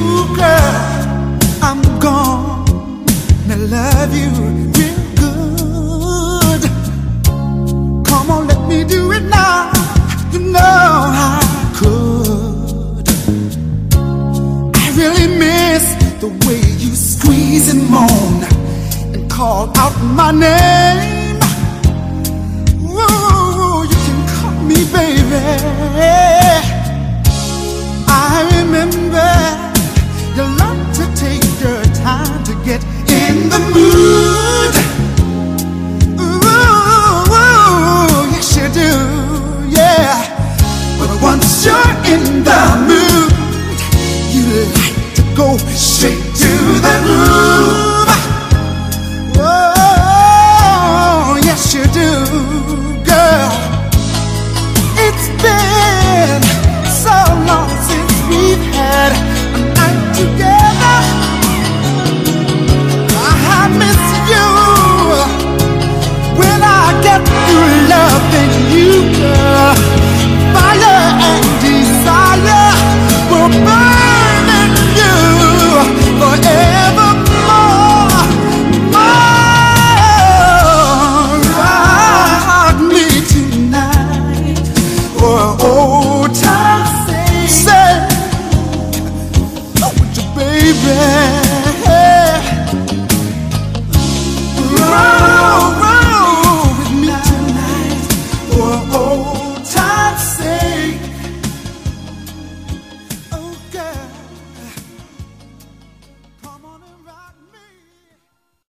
Ooh, girl, I'm gonna love you real good. Come on, let me do it now. You know I could. I really miss the way you squeeze and moan and call out my name. Ooh, you can call me baby. I remember you love to take your time to get in the mood. Ooh, yes you do, yeah. But once you're in the mood, you like to go straight to the groove. Oh, yes you do, girl. It's been so long since we've had a night together. I miss you when I get through loving you, girl. Fire and desire will burn in you forevermore. Rock me tonight for old time's sake. Oh, with you, baby. Roll with me tonight for old time's sake. Oh, girl, come on and rock me.